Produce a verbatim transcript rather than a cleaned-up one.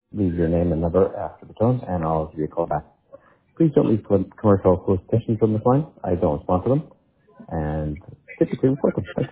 Leave your name and number after the tone, and I'll give you a call back. Please don't leave com- commercial solicitations from this line. I don't respond to them, and typically report them. Thanks.